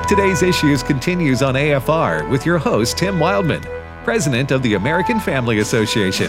Today's Issues continues on AFR with your host, Tim Wildman, President of the American Family Association.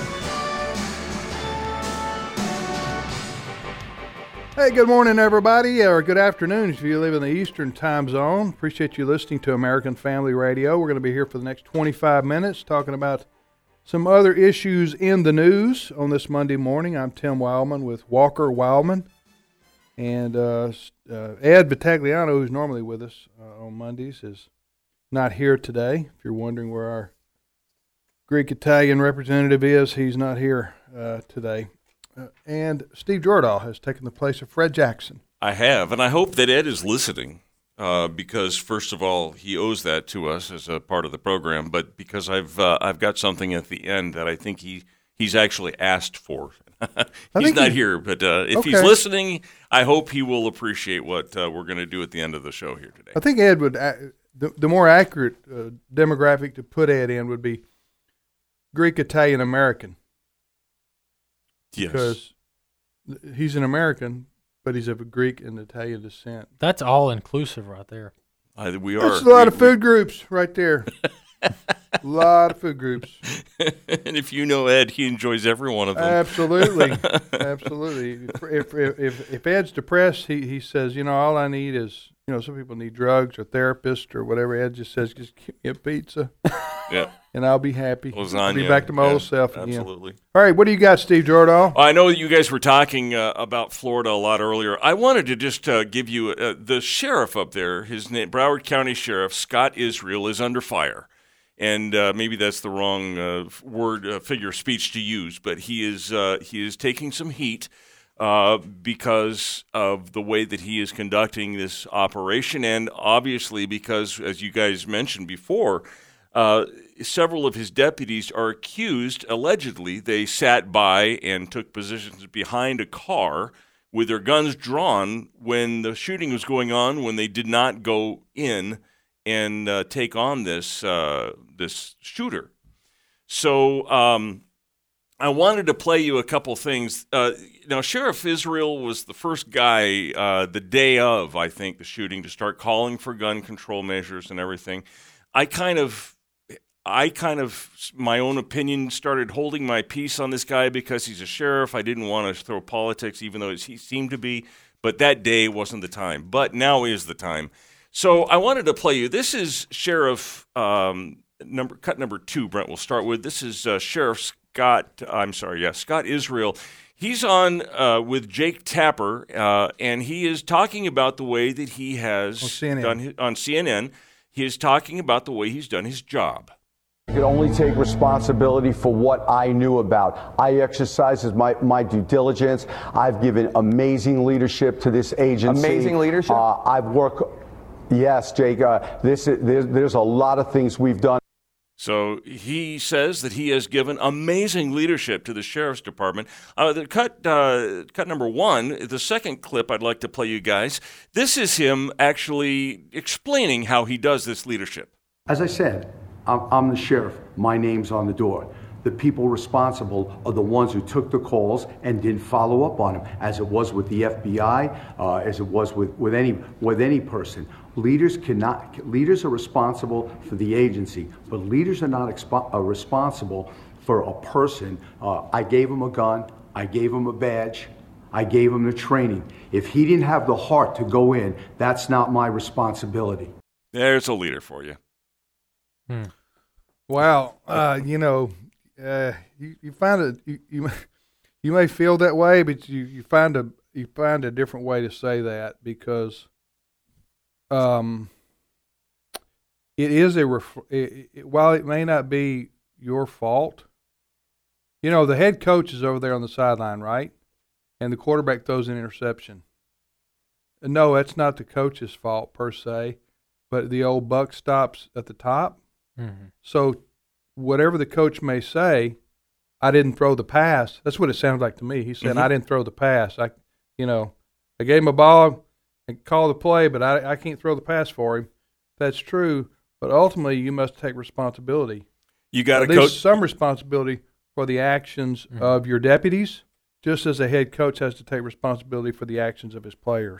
Hey, good morning, everybody, or good afternoon if you live in the Eastern time zone. Appreciate you listening to American Family Radio. We're going to be here for the next 25 minutes talking about some other issues in the news on this Monday morning. I'm Tim Wildman with Walker Wildman. And Ed Vitagliano, who's normally with us on Mondays, is not here today. If you're wondering where our Greek-Italian representative is, he's not here today. And Steve Jordahl has taken the place of Fred Jackson. I have, and I hope that Ed is listening because, first of all, he owes that to us as a part of the program, but because I've got something at the end that I think he's actually asked for. He's not here, but if he's listening, I hope he will appreciate what we're going to do at the end of the show here today. I think Ed would, the more accurate demographic to put Ed in would be Greek-Italian-American. Yes. Because he's an American, but he's of a Greek and Italian descent. That's all-inclusive right there. We are. That's a lot of food groups right there. A lot of food groups. And if you know Ed, he enjoys every one of them. Absolutely. Absolutely. If Ed's depressed, he says, all I need is, some people need drugs or therapists or whatever. Ed just says, just give me a pizza. Yeah. And I'll be happy. Lasagna. I'll be back to my old self again. Absolutely. All right, what do you got, Steve Jordahl? I know that you guys were talking about Florida a lot earlier. I wanted to just give you the sheriff up there, his name, Broward County Sheriff Scott Israel, is under fire. And maybe that's the wrong figure of speech to use, but he is taking some heat because of the way that he is conducting this operation, and obviously because, as you guys mentioned before, several of his deputies are accused, allegedly, they sat by and took positions behind a car with their guns drawn when the shooting was going on, when they did not go in and take on this shooter. So I wanted to play you a couple things. Now, Sheriff Israel was the first guy the day of, I think, the shooting to start calling for gun control measures and everything. I kind of, my own opinion, started holding my peace on this guy because he's a sheriff. I didn't want to throw politics, even though he seemed to be. But that day wasn't the time. But now is the time. So I wanted to play you. This is Sheriff cut number 2. Brent, we'll start with. This is Sheriff Scott Israel. He's on with Jake Tapper, and he is talking about the way that he has done on CNN. He is talking about the way he's done his job. I could only take responsibility for what I knew about. I exercised my due diligence. I've given amazing leadership to this agency. Amazing leadership? I've worked. Yes, Jake. There's a lot of things we've done. So he says that he has given amazing leadership to the Sheriff's Department. Cut number 1, the second clip I'd like to play you guys. This is him actually explaining how he does this leadership. As I said, I'm the sheriff. My name's on the door. The people responsible are the ones who took the calls and didn't follow up on them, as it was with the FBI, as it was with any person. Leaders are responsible for the agency, but leaders are not responsible for a person. I gave him a gun, I gave him a badge, I gave him the training. If he didn't have the heart to go in, that's not my responsibility. There's a leader for you. Wow, you find it. You may feel that way, but you find a different way to say that because it is while it may not be your fault. The head coach is over there on the sideline, right? And the quarterback throws an interception. No, that's not the coach's fault per se, but the old buck stops at the top. Mm-hmm. So whatever the coach may say, I didn't throw the pass. That's what it sounds like to me. He said, I didn't throw the pass. I gave him a ball and called the play, but I can't throw the pass for him. That's true, but ultimately you must take responsibility. You got at least some responsibility for the actions of your deputies, just as a head coach has to take responsibility for the actions of his players.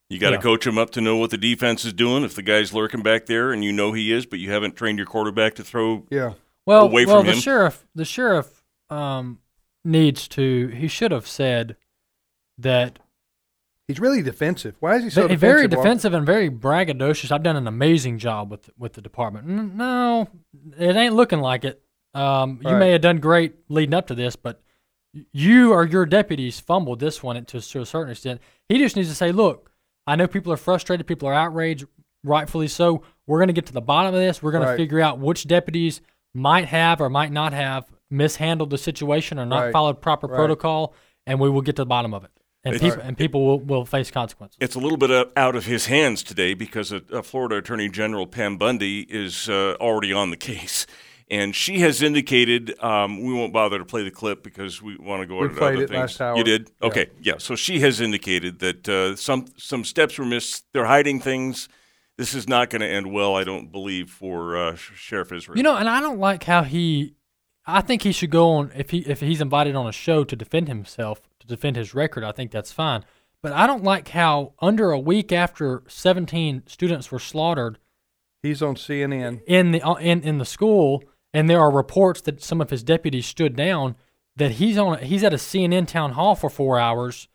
You got to coach him up to know what the defense is doing. If the guy's lurking back there and you know he is, but you haven't trained your quarterback to throw away from him. The sheriff needs to. He should have said that. He's really defensive. Why is he so defensive? Very defensive and very braggadocious. I've done an amazing job with the department. No, it ain't looking like it. You may have done great leading up to this, but you or your deputies fumbled this one to a certain extent. He just needs to say, look, I know people are frustrated, people are outraged, rightfully so. We're going to get to the bottom of this. We're going to figure out which deputies might have or might not have mishandled the situation or not followed proper protocol, and we will get to the bottom of it. And people will face consequences. It's a little bit out of his hands today because Florida Attorney General Pam Bundy is already on the case. And she has indicated, we won't bother to play the clip because we want to go over other things. Last hour. You did? Okay, yeah. So she has indicated that some steps were missed. They're hiding things. This is not going to end well, I don't believe, for Sheriff Israel. And I don't like how I think he should go on, if he's invited on a show to defend himself, to defend his record, I think that's fine. But I don't like how under a week after 17 students were slaughtered, he's on CNN in the school. And there are reports that some of his deputies stood down, that he's at a CNN town hall for 4 hours,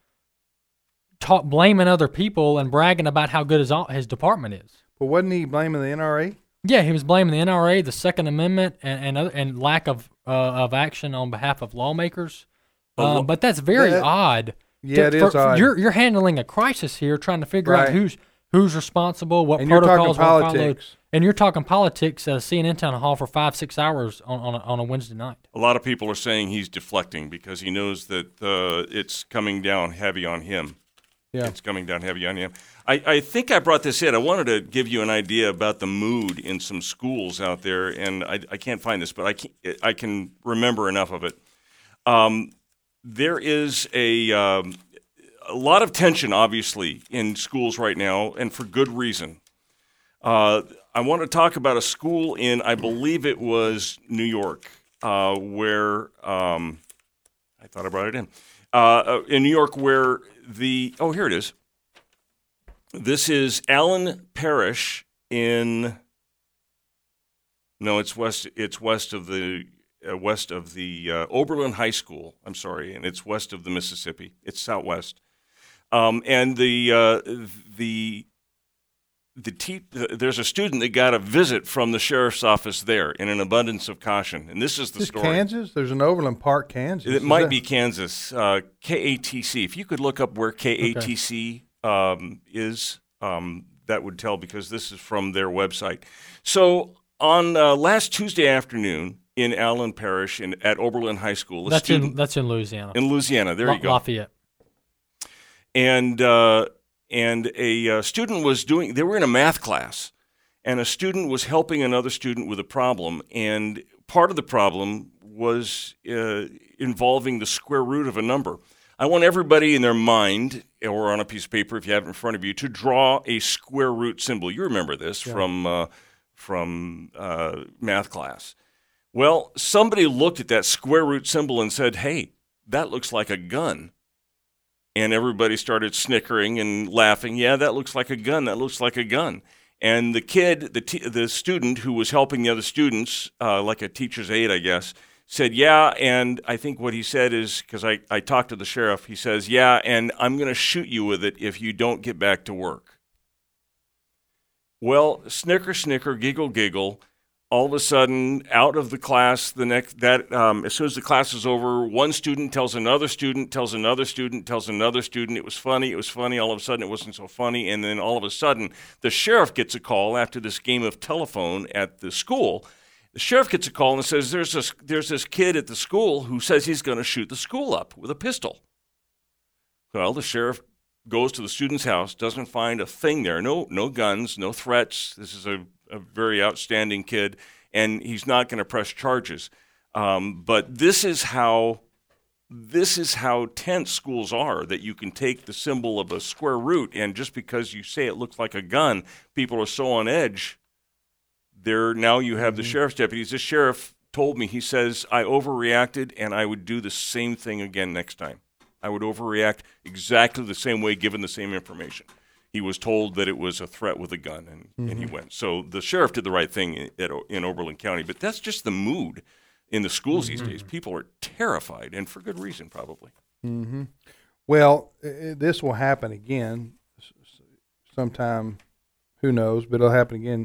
blaming other people and bragging about how good his department is. But wasn't he blaming the NRA? Yeah, he was blaming the NRA, the Second Amendment, and lack of action on behalf of lawmakers. But that's very odd. Yeah, it is odd. You're handling a crisis here, trying to figure out who's responsible, what and protocols you're talking politics. And you're talking politics at a CNN town hall for 5-6 hours on a Wednesday night. A lot of people are saying he's deflecting because he knows that it's coming down heavy on him. Yeah. It's coming down heavy on him. I think I brought this in. I wanted to give you an idea about the mood in some schools out there, and I can't find this, but I can remember enough of it. There is a lot of tension, obviously, in schools right now, and for good reason. I want to talk about a school in, I believe it was New York, where I thought I brought it in New York, where here it is. This is Allen Parish it's west of the Oberlin High School. I'm sorry, and it's west of the Mississippi. It's southwest, and there's a student that got a visit from the sheriff's office there in an abundance of caution, and this is the story. Kansas? There's an Overland Park, Kansas. It might be Kansas. KATC. If you could look up where KATC is, that would tell, because this is from their website. So on last Tuesday afternoon in Allen Parish at Oberlin High School, that's in Louisiana. In Louisiana, there you go. Lafayette. And a student they were in a math class, and a student was helping another student with a problem, and part of the problem was involving the square root of a number. I want everybody in their mind, or on a piece of paper if you have it in front of you, to draw a square root symbol. You remember this from math class. Well, somebody looked at that square root symbol and said, hey, that looks like a gun. And everybody started snickering and laughing. Yeah, that looks like a gun. That looks like a gun. And the kid, the student who was helping the other students, like a teacher's aide, I guess, said, yeah, and I think what he said is, because I talked to the sheriff, he says, yeah, and I'm going to shoot you with it if you don't get back to work. Well, snicker, snicker, giggle, giggle. All of a sudden, out of the class, as soon as the class is over, one student tells another student, tells another student, tells another student, it was funny. All of a sudden, it wasn't so funny. And then all of a sudden, the sheriff gets a call after this game of telephone at the school. The sheriff gets a call and says, there's this kid at the school who says he's going to shoot the school up with a pistol. Well, the sheriff goes to the student's house, doesn't find a thing there, no guns, no threats. This is a very outstanding kid, and he's not going to press charges. But this is how tense schools are, that you can take the symbol of a square root, and just because you say it looks like a gun, people are so on edge. Now you have the sheriff's deputies. This sheriff told me, he says, I overreacted, and I would do the same thing again next time. I would overreact exactly the same way given the same information. He was told that it was a threat with a gun, and he went. So the sheriff did the right thing in Oberlin County. But that's just the mood in the schools these days. People are terrified, and for good reason, probably. Mm-hmm. Well, this will happen again sometime. Who knows? But it'll happen again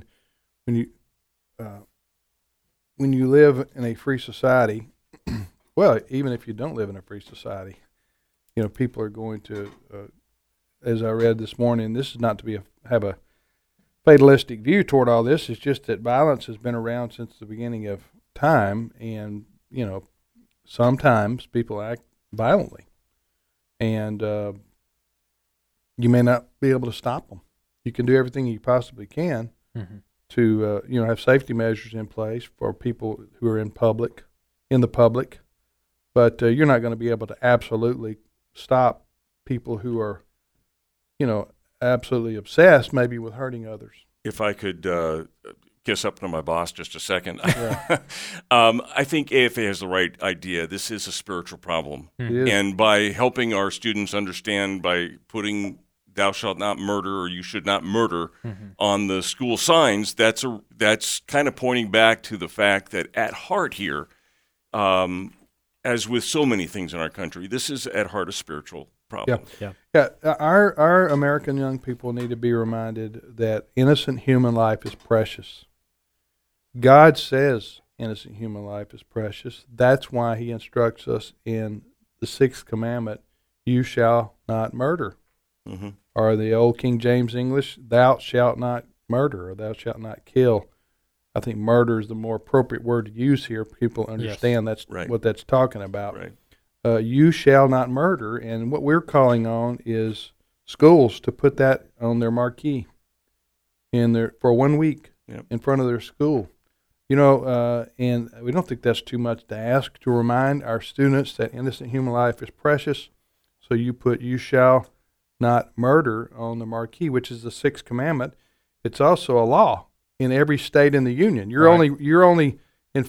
when you live in a free society. Well, even if you don't live in a free society, people are going to. As I read this morning, this is not to have a fatalistic view toward all this. It's just that violence has been around since the beginning of time, and sometimes people act violently, and you may not be able to stop them. You can do everything you possibly can to have safety measures in place for people who are in the public, but you're not going to be able to absolutely stop people who are absolutely obsessed maybe with hurting others. If I could kiss up to my boss just a second. Yeah. I think AFA has the right idea. This is a spiritual problem. And by helping our students understand by putting thou shalt not murder or you should not murder on the school signs, that's kind of pointing back to the fact that at heart here, as with so many things in our country, this is at heart a spiritual problem. Yeah. Our American young people need to be reminded that innocent human life is precious. God says innocent human life is precious. That's why he instructs us in the 6th commandment, you shall not murder. Or the old King James English, thou shalt not murder, or thou shalt not kill. I think murder is the more appropriate word to use here. People understand that's right. What that's talking about. Right. You shall not murder, and what we're calling on is schools to put that on their marquee for 1 week in front of their school. And we don't think that's too much to ask to remind our students that innocent human life is precious. So you put you shall not murder on the marquee, which is the 6th commandment. It's also a law in every state in the union. You're only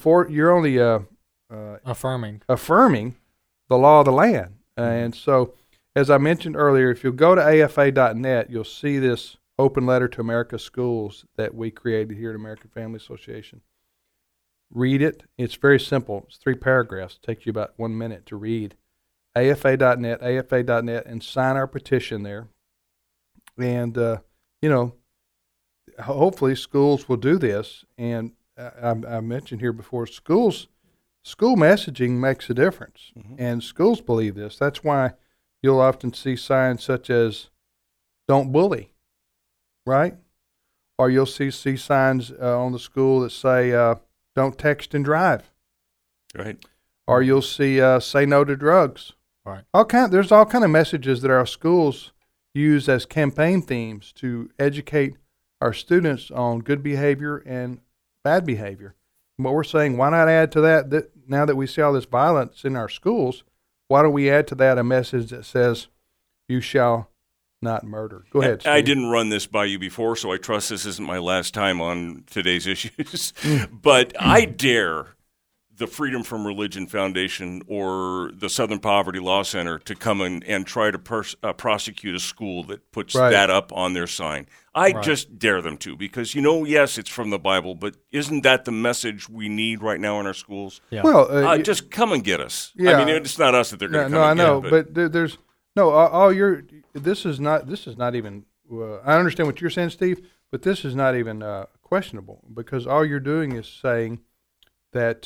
affirming the law of the land. And so, as I mentioned earlier, if you'll go to afa.net, you'll see this open letter to America's schools that we created here at American Family Association. Read it. It's very simple. It's 3 paragraphs. It takes you about 1 minute to read. afa.net, and sign our petition there. And, hopefully schools will do this. And I mentioned here before, school messaging makes a difference, and schools believe this. That's why you'll often see signs such as "Don't bully," right? Or you'll see signs on the school that say "Don't text and drive," right? Or you'll see "Say no to drugs." Right. There's all kind of messages that our schools use as campaign themes to educate our students on good behavior and bad behavior. But we're saying, why not add to that now that we see all this violence in our schools, why don't we add to that a message that says, you shall not murder? Go ahead, Steve. I didn't run this by you before, so I trust this isn't my last time on today's issues. But I dare the Freedom from Religion Foundation or the Southern Poverty Law Center to come in and try to prosecute a school that puts that up on their sign. I just dare them to, because, yes, it's from the Bible, but isn't that the message we need right now in our schools? Yeah. Well, just come and get us. Yeah. I mean, it's not us that they're going to come and get. No, I know, but there's this is not even. I understand what you're saying, Steve, but this is not even questionable, because all you're doing is saying that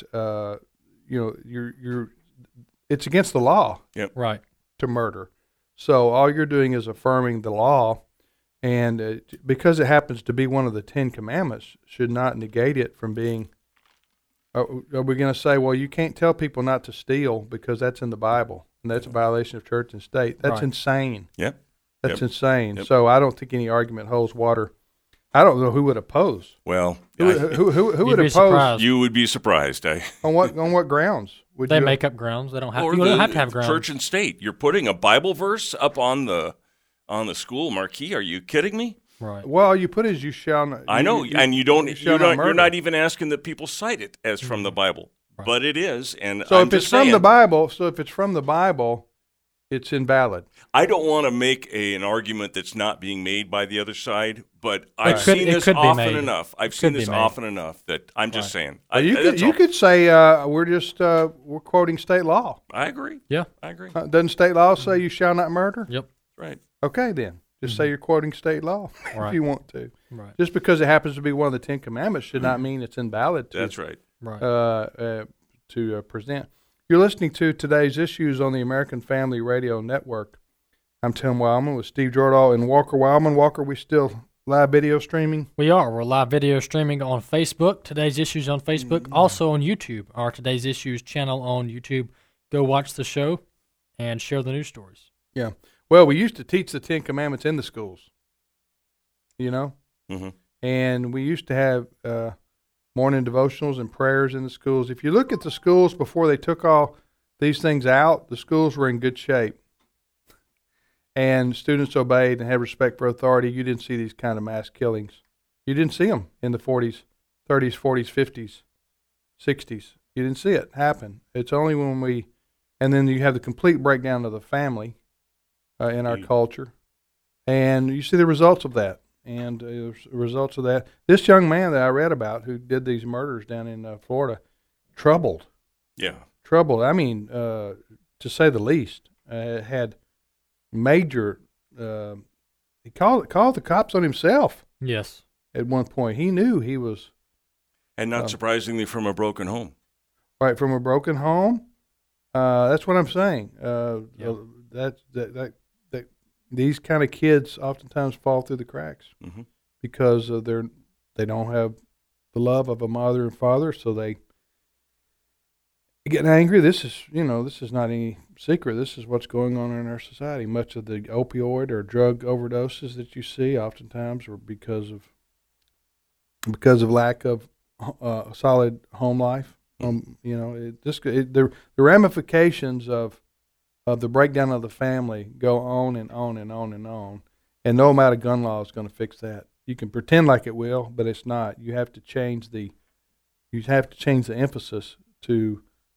it's against the law, right, to murder. So all you're doing is affirming the law. And because it happens to be one of the 10 commandments, should not negate it from being. Are we going to say, well, you can't tell people not to steal because that's in the Bible and that's a violation of church and state? That's insane. Yep. That's insane. Yep. So I don't think any argument holds water. I don't know who would oppose. Well, who would oppose? You would be surprised. On what grounds? They make up grounds. They don't have. You don't have to have grounds. Church and state. You're putting a Bible verse up on the school marquee. Are you kidding me? Right. Well, all you put is you shall not. I know, and you're not even asking that people cite it as from the Bible, but it is. And so if it's from the Bible, it's invalid. I don't want to make an argument that's not being made by the other side, but I've could- seen it this could be often made. enough. I've It seen could be this made. often enough that I'm just saying. You could say we're quoting state law. I agree. Yeah. I agree. Doesn't state law say you shall not murder? Yep. Right. Okay, then. Just say you're quoting state law if Right. you want to. Right. Just because it happens to be one of the Ten Commandments should not mean it's invalid to, That's right. Right. present. You're listening to today's issues on the American Family Radio Network. I'm Tim Wildman with Steve Jordahl and Walker Wildman. Walker, we still live video streaming? We are. We're live video streaming on Facebook. Today's Issues on Facebook. Also on YouTube. Our Today's Issues channel on YouTube. Go watch the show and share the news stories. Yeah. Well, we used to teach the Ten Commandments in the schools, you know? Mm-hmm. And we used to have morning devotionals and prayers in the schools. If you look at the schools before they took all these things out, the schools were in good shape. And students obeyed and had respect for authority. You didn't see these kind of mass killings. You didn't see them in the 40s, 30s, 40s, 50s, 60s. You didn't see it happen. It's only when and then you have the complete breakdown of the family in our culture. And you see the results of that. And the results of that. This young man that I read about who did these murders down in Florida, troubled. Yeah. Troubled. I mean, to say the least, had major. He called the cops on himself. Yes. At one point, he knew he was And not surprisingly, from a broken home. right from a broken home. That's what I'm saying. That these kind of kids oftentimes fall through the cracks because they don't have the love of a mother and father, so they get angry. This is not any secret. This is what's going on in our society. Much of the opioid or drug overdoses that you see oftentimes are because of lack of a solid home life. The ramifications of the breakdown of the family go on and on and on and on, and no amount of gun law is going to fix that. You can pretend like it will, but it's not. You have to change the emphasis to,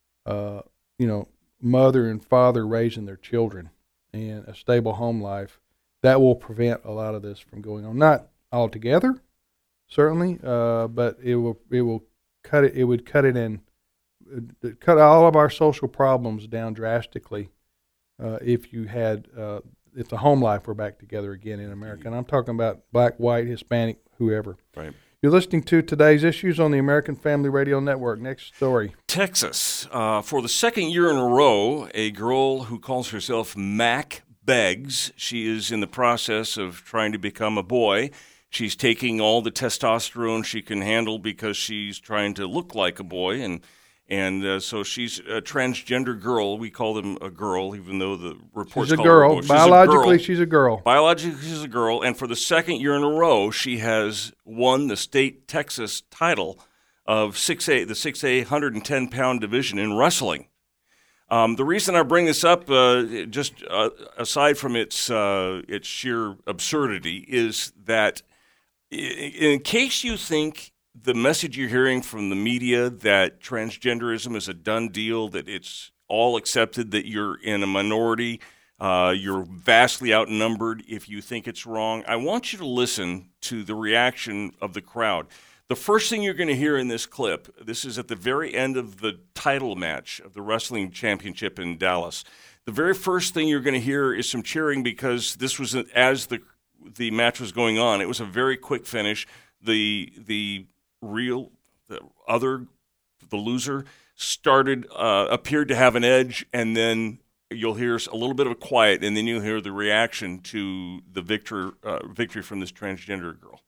mother and father raising their children and a stable home life. That will prevent a lot of this from going on. Not altogether, certainly, but it will cut it. It would cut all of our social problems down drastically. If the home life were back together again in America. And I'm talking about black, white, Hispanic, whoever. Right. You're listening to Today's Issues on the American Family Radio Network. Next story. Texas. For the second year in a row, a girl who calls herself Mac Beggs. She is in the process of trying to become a boy. She's taking all the testosterone she can handle because she's trying to look like a boy, and so she's a transgender girl. We call them a girl, even though the reports She's a call girl. her a boy. Biologically, she's a girl. Biologically, she's a girl, and for the second year in a row, she has won the state Texas title of 6A, the 6A 110-pound division in wrestling. The reason I bring this up, aside from its sheer absurdity, is that in case you think the message you're hearing from the media that transgenderism is a done deal, that it's all accepted, that you're in a minority, you're vastly outnumbered if you think it's wrong, I want you to listen to the reaction of the crowd. The first thing you're going to hear in this clip, this is at the very end of the title match of the wrestling championship in Dallas. The very first thing you're going to hear is some cheering because this was as the match was going on. It was a very quick finish. The loser appeared to have an edge, and then you'll hear a little bit of a quiet, and then you'll hear the reaction to the victory from this transgender girl.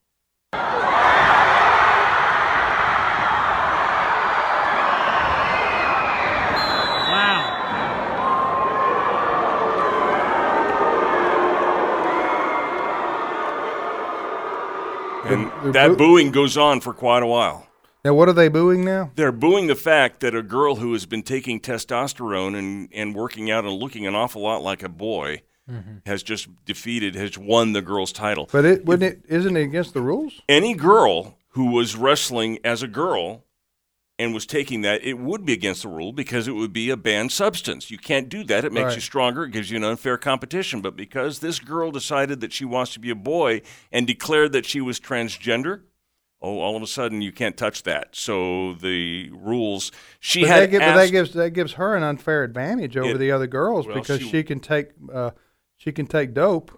And that booing goes on for quite a while. Now, what are they booing now? They're booing the fact that a girl who has been taking testosterone and working out and looking an awful lot like a boy has won the girl's title. But isn't it against the rules? Any girl who was wrestling as a girl and was taking that, it would be against the rule because it would be a banned substance. You can't do that. It makes you stronger. It gives you an unfair competition. But because this girl decided that she wants to be a boy and declared that she was transgender, all of a sudden you can't touch that. So the rules that gives her an unfair advantage over the other girls because she can take dope.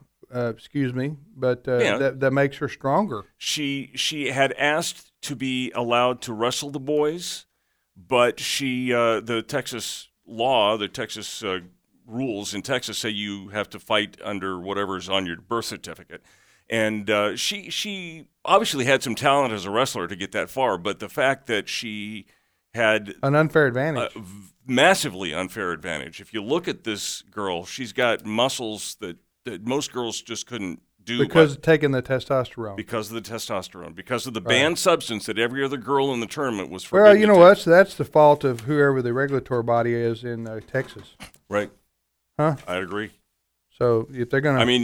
That makes her stronger. She had asked to be allowed to wrestle the boys, but the Texas law, the Texas rules in Texas say you have to fight under whatever's on your birth certificate. And she obviously had some talent as a wrestler to get that far, but the fact that she had an unfair advantage, massively unfair advantage. If you look at this girl, she's got muscles that most girls just couldn't do because of taking the testosterone. Because of the testosterone. Because of the banned substance that every other girl in the tournament was forbidden. Well, you know what? That's the fault of whoever the regulatory body is in Texas. Right. Huh? I agree. So if they're going to, I mean,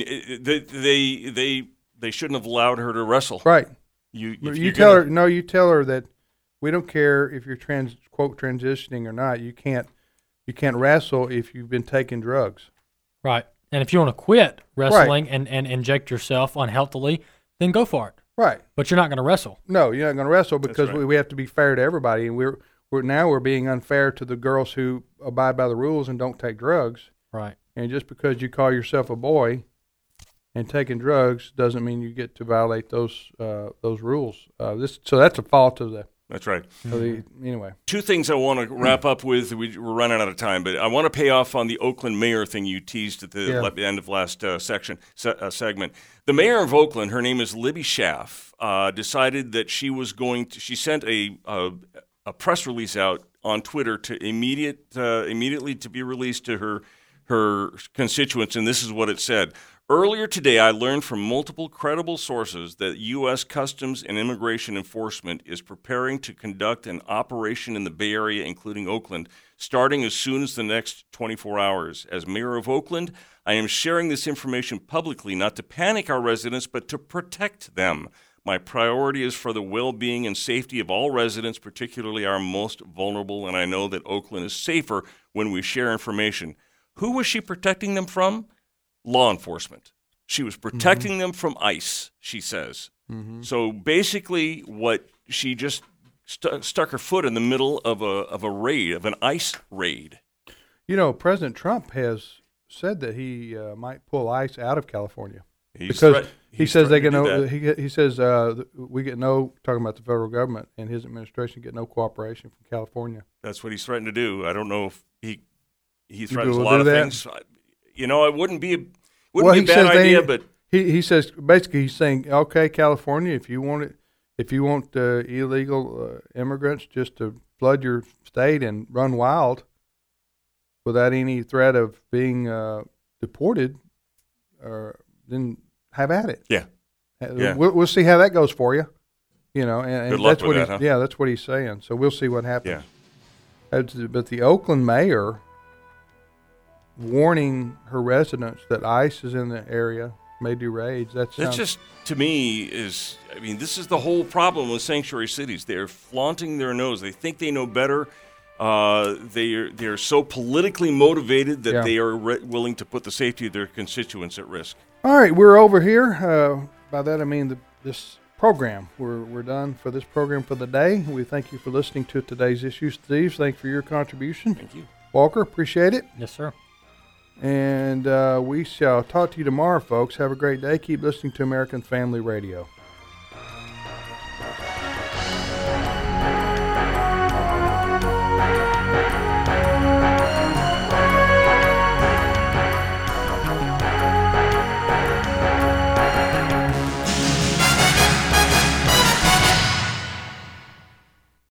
they shouldn't have allowed her to wrestle. Right. You tell her. No, you tell her that we don't care if you're quote transitioning or not. You can't wrestle if you've been taking drugs. Right. And if you want to quit wrestling and inject yourself unhealthily, then go for it. Right. But you're not going to wrestle. No, you're not going to wrestle because we have to be fair to everybody, and we're being unfair to the girls who abide by the rules and don't take drugs. Right. And just because you call yourself a boy and taking drugs doesn't mean you get to violate those rules. So that's a fault of the. That's right. Anyway. Two things I want to wrap up with. We're running out of time, but I want to pay off on the Oakland mayor thing you teased at the end of last segment. The mayor of Oakland, her name is Libby Schaaf, decided that she was going to. She sent a press release out on Twitter to immediately to be released to her constituents, and this is what it said. Earlier today, I learned from multiple credible sources that U.S. Customs and Immigration Enforcement is preparing to conduct an operation in the Bay Area, including Oakland, starting as soon as the next 24 hours. As mayor of Oakland, I am sharing this information publicly not to panic our residents, but to protect them. My priority is for the well-being and safety of all residents, particularly our most vulnerable, and I know that Oakland is safer when we share information. Who was she protecting them from? Law enforcement. She was protecting them from ICE, she says. Mm-hmm. So basically what she just stuck her foot in the middle of a raid, of an ICE raid. You know, President Trump has said that he might pull ICE out of California. He says we get no, talking about the federal government and his administration, get no cooperation from California. That's what he's threatened to do. I don't know if he threatens a lot of things. You know, it wouldn't be a bad idea, but he says basically he's saying, okay, California, if you want illegal immigrants just to flood your state and run wild without any threat of being deported, then have at it. Yeah. We'll see how that goes for you. You know, and good luck that's with what that, that's what he's saying. So we'll see what happens. Yeah. But the Oakland mayor warning her residents that ICE is in the area, may do raids. That's just, to me, this is the whole problem with sanctuary cities. They're flaunting their nose. They think they know better. They're so politically motivated that they are willing to put the safety of their constituents at risk. All right, we're over here. By that I mean this program. We're done for this program for the day. We thank you for listening to today's issue. Steve, thanks for your contribution. Thank you. Walker, appreciate it. Yes, sir. And we shall talk to you tomorrow, folks. Have a great day. Keep listening to American Family Radio.